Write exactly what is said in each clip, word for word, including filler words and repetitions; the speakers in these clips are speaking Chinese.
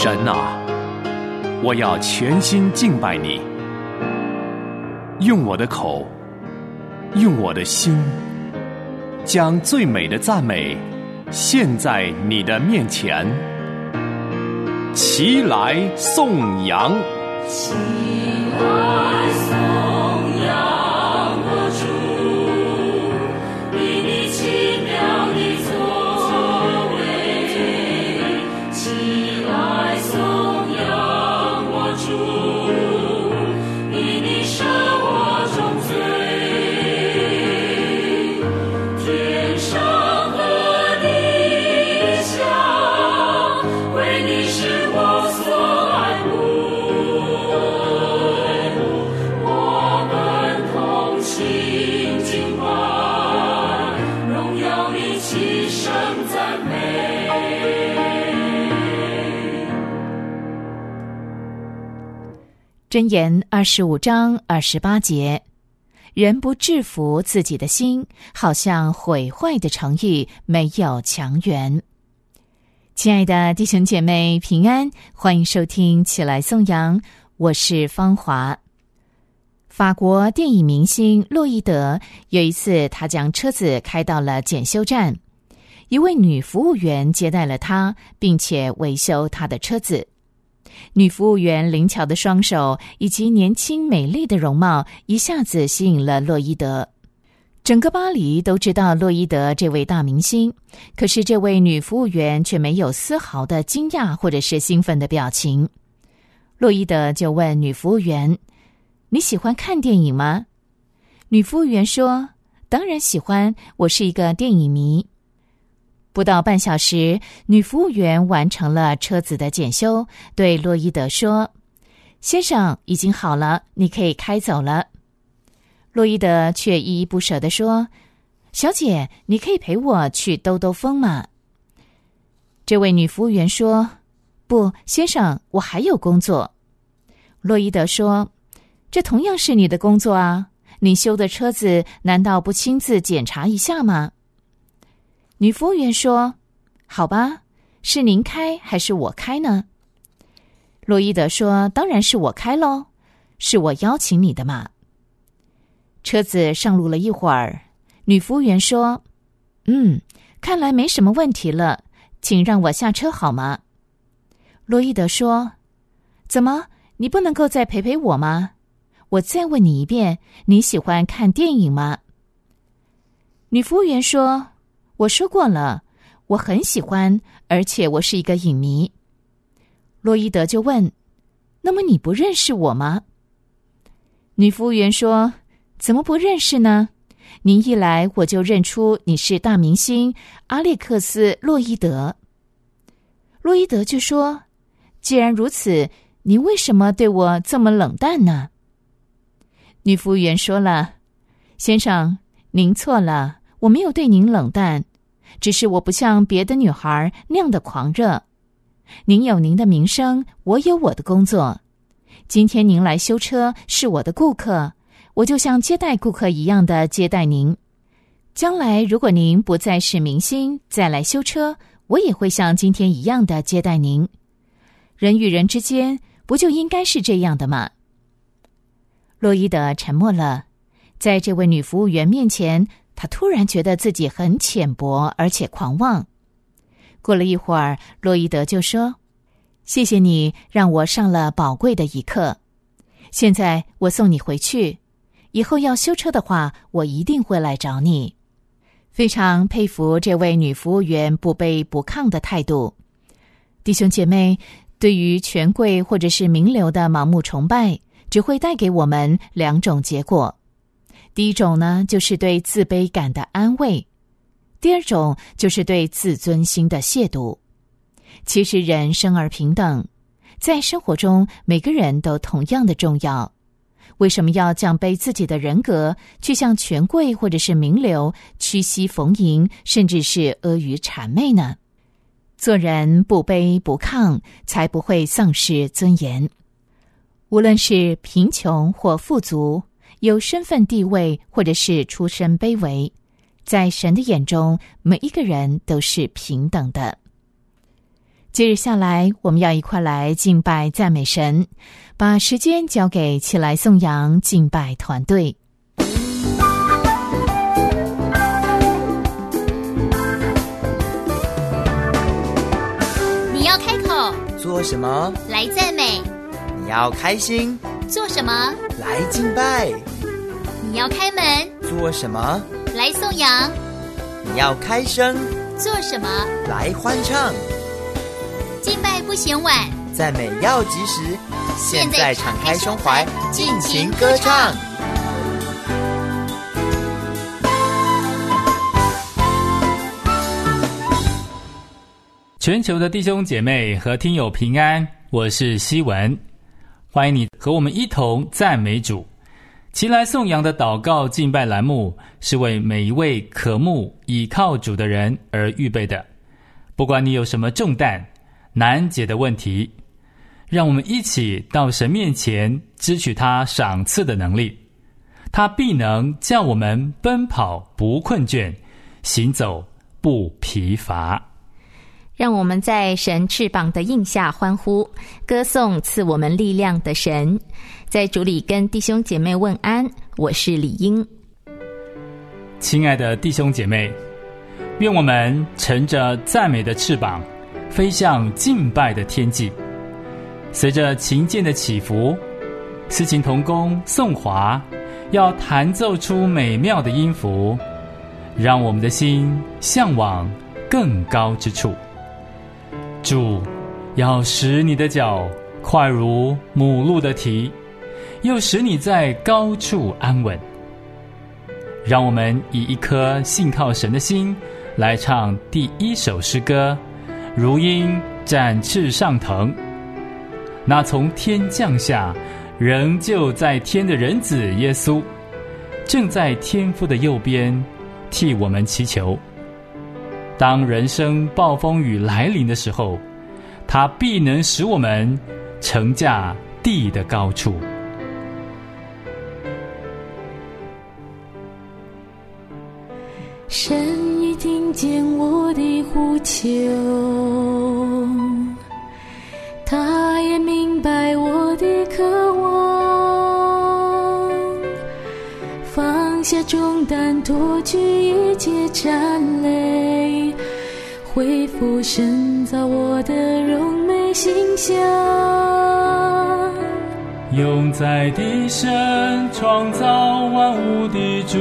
神啊，我要全心敬拜你，用我的口，用我的心，将最美的赞美献在你的面前。齐来颂扬， 齐来颂扬我主，以你奇妙的作为。齐来颂扬我主，以你赦我众罪。天上和地下，为你是我所爱慕，我们同心敬拜，荣耀你齐声赞美。 箴言二十五章二十八节，人不制服自己的心，好像毁坏的城邑没有墙垣。亲爱的弟兄姐妹平安，欢迎收听起来颂扬，我是芳华。法国电影明星洛伊德有一次，他将车子开到了检修站，一位女服务员接待了他，并且维修他的车子。女服务员灵巧的双手以及年轻美丽的容貌一下子吸引了洛伊德。整个巴黎都知道洛伊德这位大明星，可是这位女服务员却没有丝毫的惊讶或者是兴奋的表情。洛伊德就问女服务员：你喜欢看电影吗？女服务员说：当然喜欢，我是一个电影迷。不到半小时，女服务员完成了车子的检修，对洛伊德说：先生，已经好了，你可以开走了。洛伊德却依依不舍地说：小姐，你可以陪我去兜兜风吗？这位女服务员说：不，先生，我还有工作。洛伊德说：这同样是你的工作啊，你修的车子难道不亲自检查一下吗？女服务员说：好吧，是您开还是我开呢？洛伊德说：当然是我开咯，是我邀请你的嘛。车子上路了一会儿，女服务员说：嗯，看来没什么问题了，请让我下车好吗？洛伊德说：怎么，你不能够再陪陪我吗？我再问你一遍，你喜欢看电影吗？女服务员说：我说过了，我很喜欢，而且我是一个影迷。洛伊德就问：那么你不认识我吗？女服务员说：怎么不认识呢？您一来我就认出你是大明星阿列克斯·洛伊德。洛伊德就说：既然如此，您为什么对我这么冷淡呢？女服务员说了：先生，您错了，我没有对您冷淡，只是我不像别的女孩那样的狂热。您有您的名声，我有我的工作。今天您来修车是我的顾客，我就像接待顾客一样的接待您。将来如果您不再是明星，再来修车，我也会像今天一样的接待您。人与人之间不就应该是这样的吗？洛伊德沉默了，在这位女服务员面前，他突然觉得自己很浅薄而且狂妄。过了一会儿，洛伊德就说：谢谢你让我上了宝贵的一课，现在我送你回去，以后要修车的话，我一定会来找你。非常佩服这位女服务员不卑不亢的态度。弟兄姐妹，对于权贵或者是名流的盲目崇拜，只会带给我们两种结果。第一种呢，就是对自卑感的安慰；第二种就是对自尊心的亵渎。其实人生而平等，在生活中每个人都同样的重要。为什么要降卑自己的人格，去向权贵或者是名流屈膝逢迎，甚至是阿谀谄媚呢？做人不卑不亢，才不会丧失尊严。无论是贫穷或富足，有身份地位或者是出身卑微，在神的眼中，每一个人都是平等的。 接着下来，我们要一块来敬拜赞美神，把时间交给起来颂扬敬拜团队。 你要开口做什么？ 来赞美。 你要开心做什么？ 来敬拜。 你要开门做什么？ 来颂扬。 你要开声做什么？ 来欢唱。 敬拜不嫌晚， 赞美要及时。现在敞开胸怀，尽情歌唱。 全球的弟兄姐妹和听友平安，我是希文，欢迎你和我们一同赞美主。齐来颂扬的祷告敬拜栏目是为每一位渴慕倚靠主的人而预备的。不管你有什么重担难解的问题，让我们一起到神面前支取他赏赐的能力，他必能叫我们奔跑不困倦，行走不疲乏。 让我们在神翅膀的荫下欢呼，歌颂赐我们力量的神。在主里跟弟兄姐妹问安，我是李英。 亲爱的弟兄姐妹，愿我们乘着赞美的翅膀，飞向敬拜的天际。随着琴键的起伏，司琴同工颂华要弹奏出美妙的音符，让我们的心向往更高之处。主要使你的脚快如母鹿的蹄，又使你在高处安稳。让我们以一颗信靠神的心来唱第一首诗歌，如鹰展翅上腾。那从天降下，仍旧在天的人子耶稣，正在天父的右边替我们祈求。当人生暴风雨来临的时候，他必能使我们乘驾地的高处。 神已听见我的呼求，他也明白我的渴望，放下重担，脱去一切缠累，恢复深造我的荣美形象。 永在地神创造万物的主，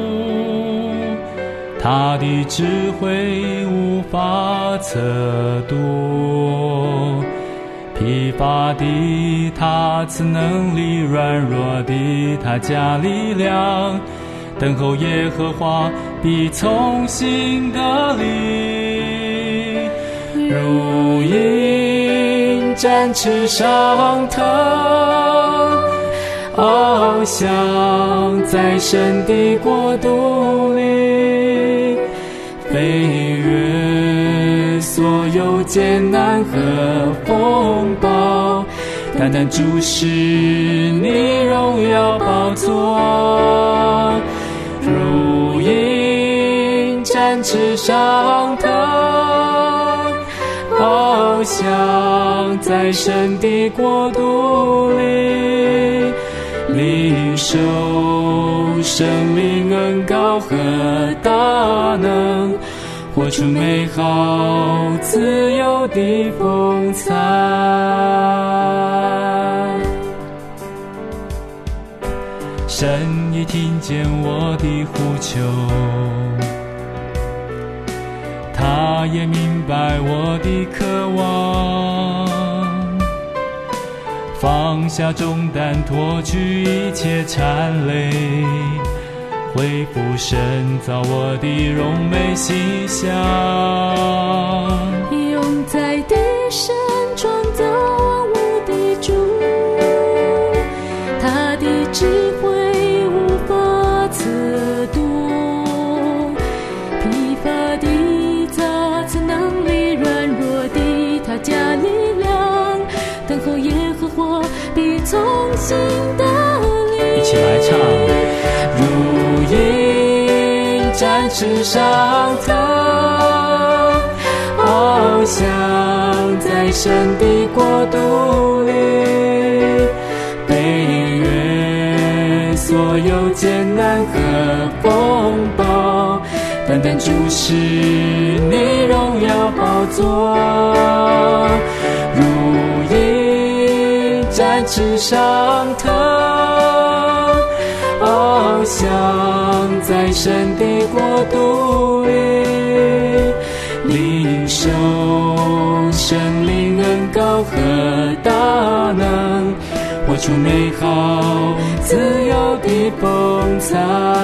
他的智慧无法测度，疲乏的他赐能力，软弱的他加力量，等候耶和华必从新得力，如鹰展翅上腾，翱翔在神的国度里，飞越所有艰难和风暴，单单注视你荣耀宝座，如鹰展翅上腾，翱翔在神的国度里，领受生命恩膏和大能，活出美好自由的风采。神已听见我的呼求，他也明白我的渴望，放下重担，脱去一切缠累，恢复深造我的荣美形象。 永在地神创造万物的主，他的智慧无法测度，疲乏的他赐能力，软弱的他加力量，等候耶和华必从新得力。 一起来唱，如鹰展翅上腾，翱翔在神的国度里，北越所有艰难和风暴，单单注视你荣耀宝座，如鹰展翅上腾，翱翔在神的国度里，领受生灵恩膏和大能，活出美好自由的风采。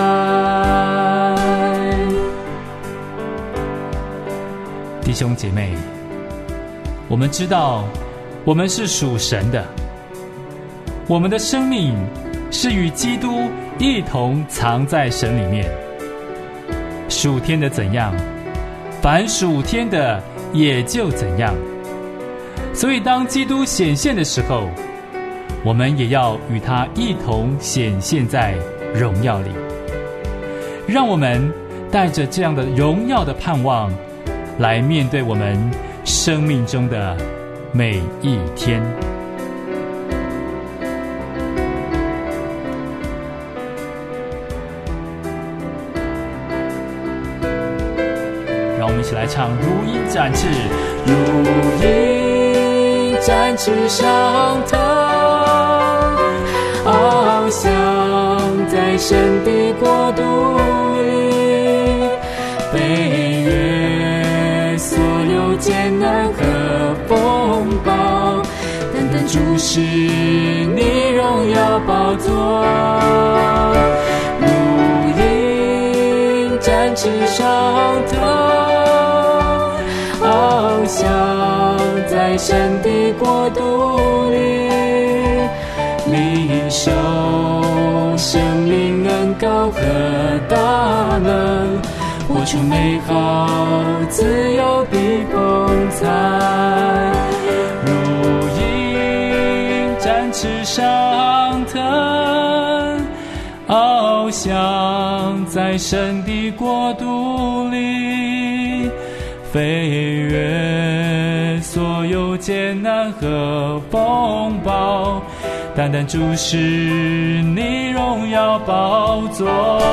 弟兄姐妹，我们知道我们是属神的，我们的生命是与基督一同藏在神里面。属天的怎样，凡属天的也就怎样。所以当基督显现的时候，我们也要与他一同显现在荣耀里。让我们带着这样的荣耀的盼望来面对我们生命中的每一天。让我们一起来唱如鹰展翅，如鹰展翅上腾，翱翔在神的国度里，北越所有艰难和风暴，单单注视你荣耀宝座，如鹰展翅上腾，翱翔在神的国度里，领受生命恩膏和大能，活出美好自由的风采，如鹰展翅上腾，翱翔在神的国度里，飞越所有艰难和风暴，单单注视你荣耀宝座，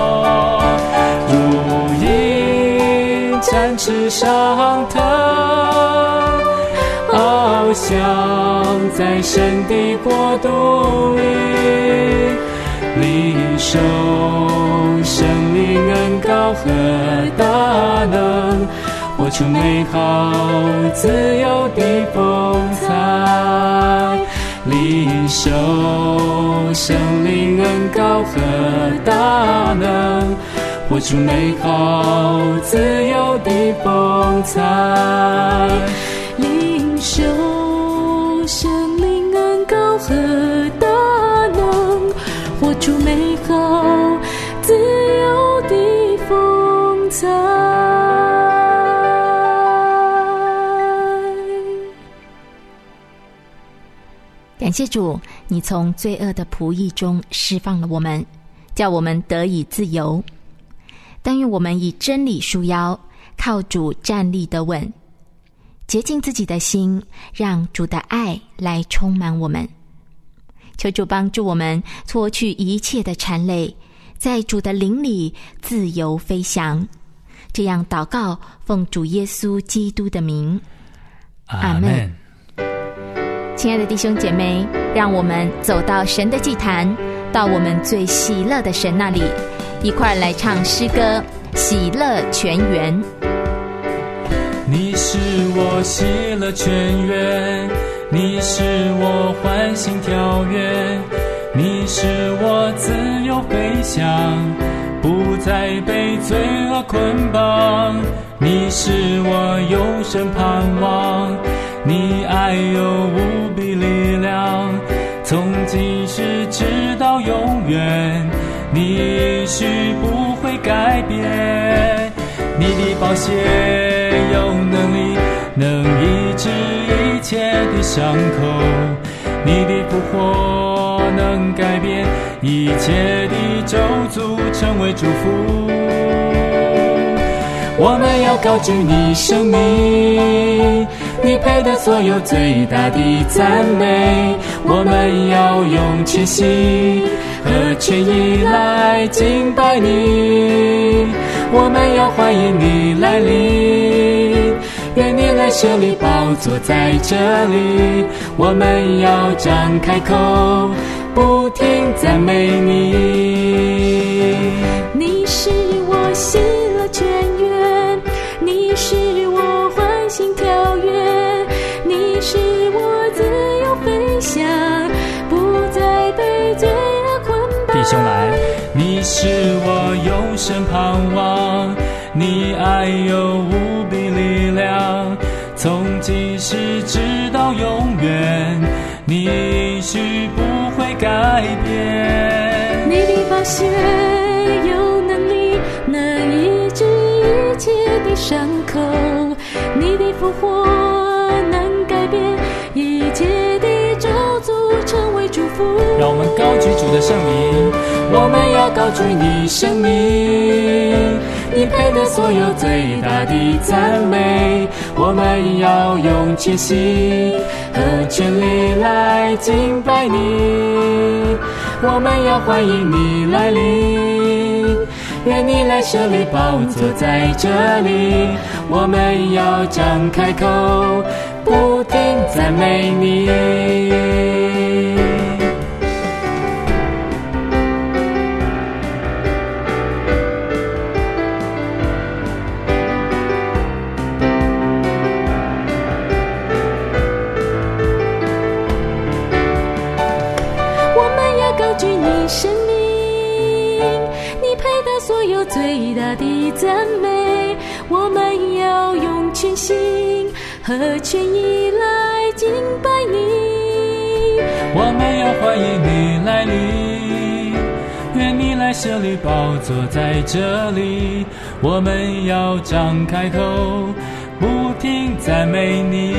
如鹰展翅上腾，翱翔在神的国度里，领受生命恩膏和大能，活出美好自由的风采，领受生命恩膏和大能，活出美好自由的风采，领受生命恩膏和大能，活出美好自由的风采。 感谢主，你从罪恶的仆役中释放了我们，叫我们得以自由。但愿我们以真理束腰，靠主站立得稳，洁净自己的心，让主的爱来充满我们。求主帮助我们脱去一切的缠累，在主的灵里自由飞翔。这样祷告，奉主耶稣基督的名，阿们。亲爱的弟兄姐妹，让我们走到神的祭坛，到我们最喜乐的神那里，一块来唱诗歌，喜乐全圆。 你是我喜乐全圆，你是我欢欣跳跃，你是我自由飞翔，不再被罪恶捆绑，你是我永生盼望，你爱有无比力量，从今世直到永远，你应许不会改变，你的宝血有能力能医治一切的伤口，你的复活能改变一切的咒诅成为祝福，我们要高举你生命， 你配得所有最大的赞美。我们要用全心和全意来敬拜你，我们要欢迎你来临，愿你来设立宝座在这里，我们要张开口不停赞美你。 你是我喜乐泉源，你是我欢欣跳跃，你是我自由飞翔，不再被罪恶捆绑。 弟兄来，你是我永生盼望，你爱有无比力量，从今世直到永远，你应许不会改变。 你的宝血有能力能医治一切的伤口，你的复活能改变一切的咒诅，成为祝福。 让我们高举主的圣名，我们要高举你生命，你配得所有最大的赞美。我们要用全心和全力来敬拜你，我们要欢迎你来临，愿你来设立宝座在这里，我们要张开口不停赞美你。 生命，你配得所有最大的赞美，我们要用全心和全意来敬拜你， 我们要欢迎你来临，愿你来设立宝座在这里，我们要张开口不停赞美你，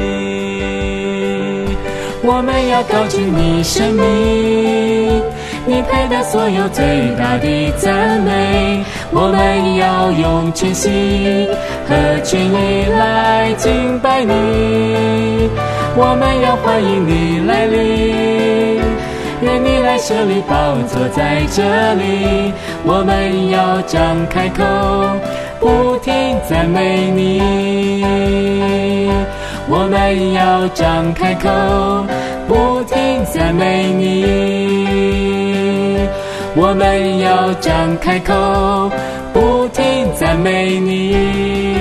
我们要高举你生命，你配得所有最大的赞美，我们要用全心和全意来敬拜你，我们要欢迎你来临，愿你来设立宝座在这里，我们要张开口不停赞美你，我们要张开口不停赞美你，我们要张开口不停赞美你。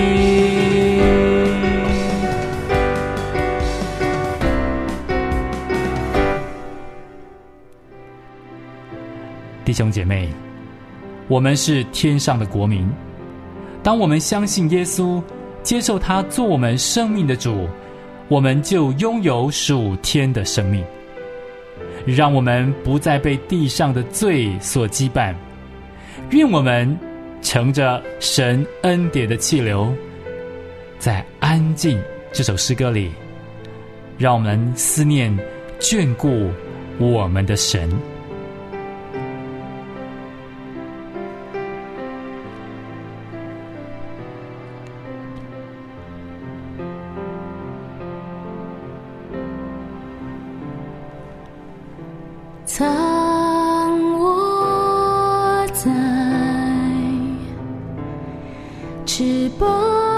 弟兄姐妹，我们是天上的国民，当我们相信耶稣，接受他做我们生命的主，我们就拥有属天的生命，让我们不再被地上的罪所羁绊。愿我们乘着神恩典的气流，在安静这首诗歌里，让我们思念眷顾我们的神。 藏我在翅膀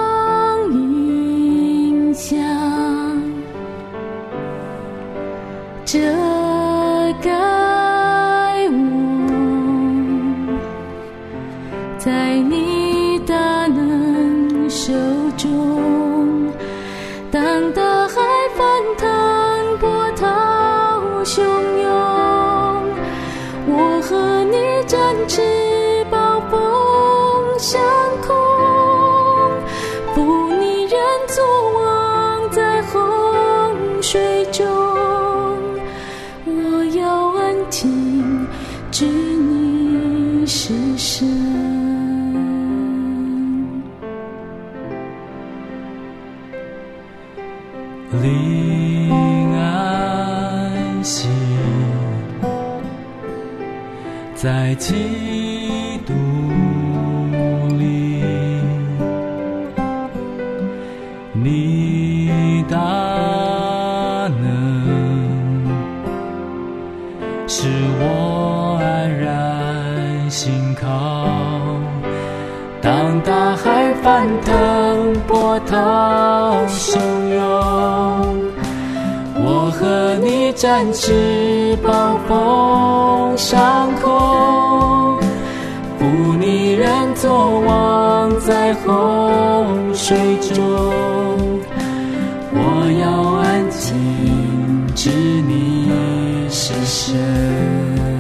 荫下，遮盖我，在你大能手中，当大海翻腾波涛汹涌，我和你展翅暴风上空，负你人作王在洪水中，我要安静知你是神。 灵安息在基督里，你大大海翻腾，波涛汹涌，我和你展翅暴风上空，负你人作王在洪水中，我要安静，知你是神。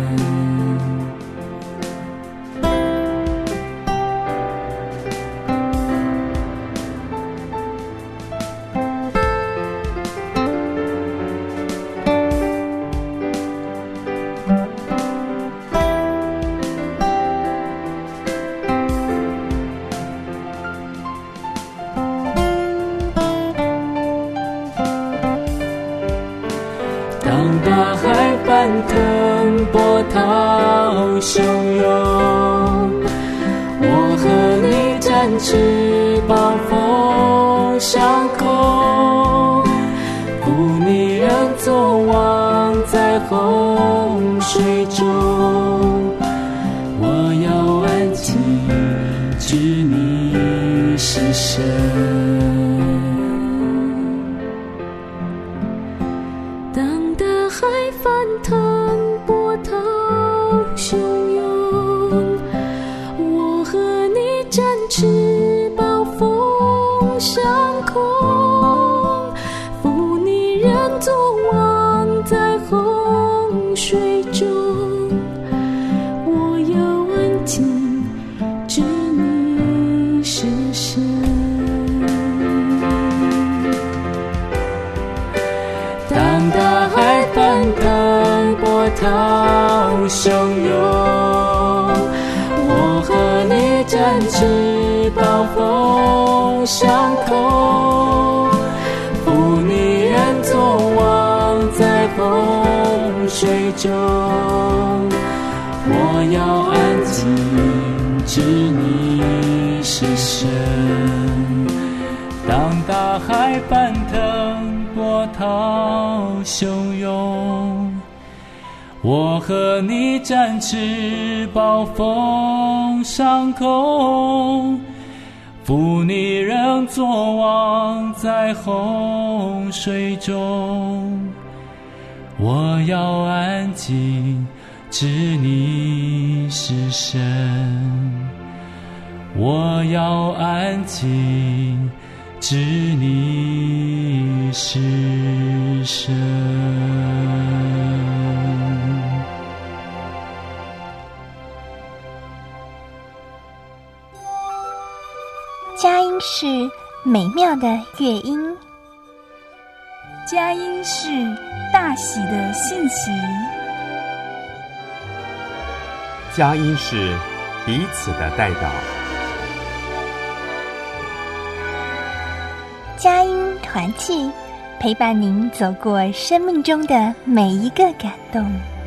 翻腾，波涛汹涌，我和你展翅暴风上空，负你人作王在洪水中，我要安静，知你是神。涛汹涌，我和你展翅暴风上空，负你人作王在洪水中，我要安静，知你是神。当大海翻腾，波涛汹涌，我和你展翅暴风上空，负你人作王在洪水中，我要安静，知你是神。我要安静，知你是神。 佳音是美妙的乐音， 佳音是大喜的信息， 佳音是彼此的代祷。 佳音团契陪伴您走过生命中的每一个感动。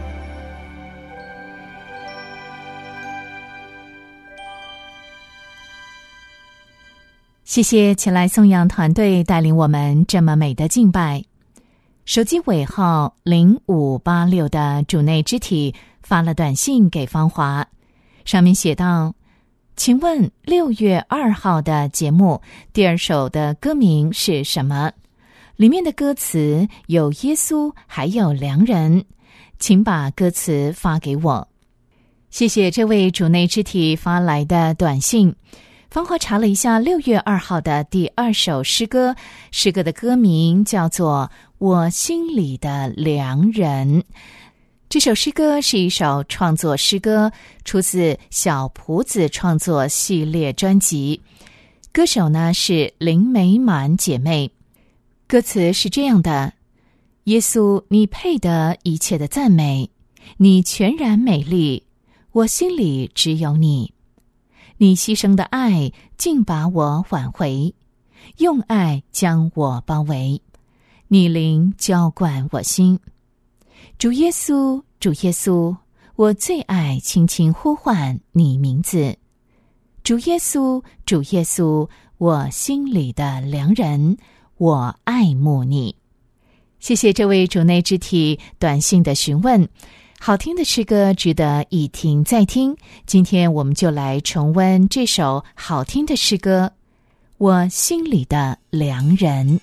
谢谢前来颂扬团队带领我们这么美的敬拜。手机尾号零五八六的主内肢体发了短信给芳华，上面写道：请问六月二号的节目第二首的歌名是什么？里面的歌词有耶稣还有良人，请把歌词发给我。谢谢这位主内肢体发来的短信。芳华查了一下六月二号的第二首诗歌，诗歌的歌名叫做《我心里的良人》。这首诗歌是一首创作诗歌，出自小谱子创作系列专辑。歌手呢是林美满姐妹。歌词是这样的：耶稣，你配得一切的赞美，你全然美丽，我心里只有你。你牺牲的爱竟把我挽回，用爱将我包围，你灵浇灌我心。主耶稣，主耶稣，我最爱轻轻呼唤你名字。主耶稣，主耶稣，我心里的良人，我爱慕你。谢谢这位主内肢体短信的询问。 好听的诗歌值得一听再听，今天我们就来重温这首好听的诗歌，我心里的良人。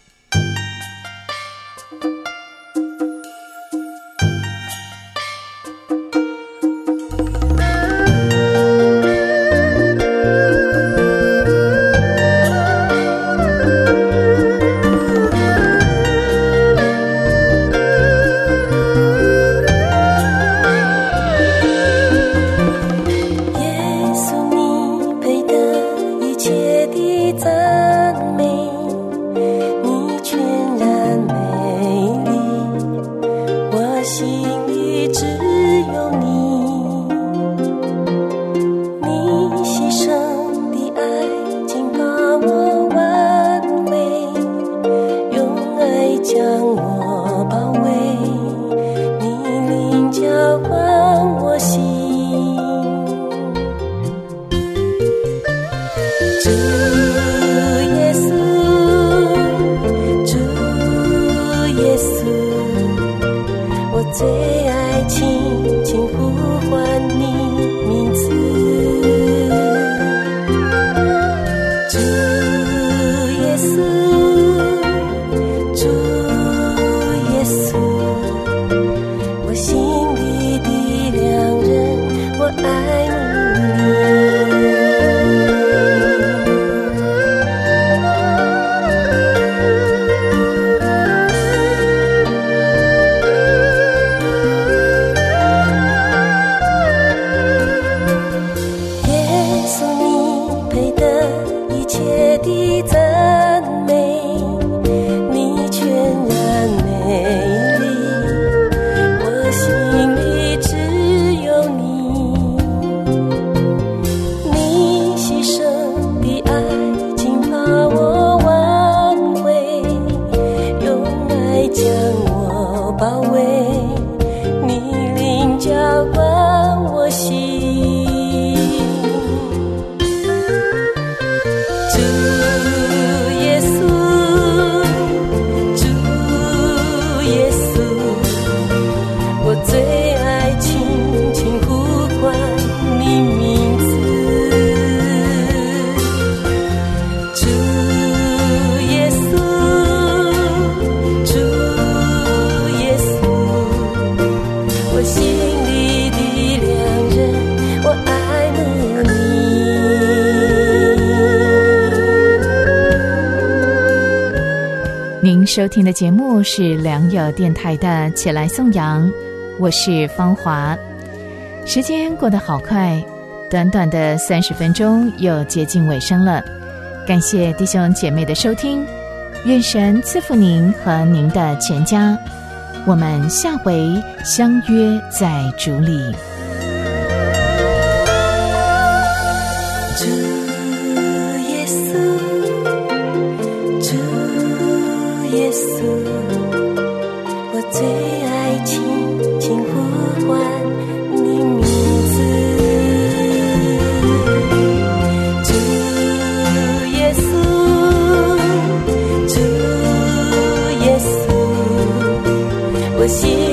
您收听的节目是良友电台的起来颂扬，我是芳华。时间过得好快，短短的三十分钟又接近尾声了。感谢弟兄姐妹的收听，愿神赐福您和您的全家。我们下回相约在主里。 主耶稣，主耶稣，我最爱轻轻呼唤你名字。主耶稣，主耶稣，我心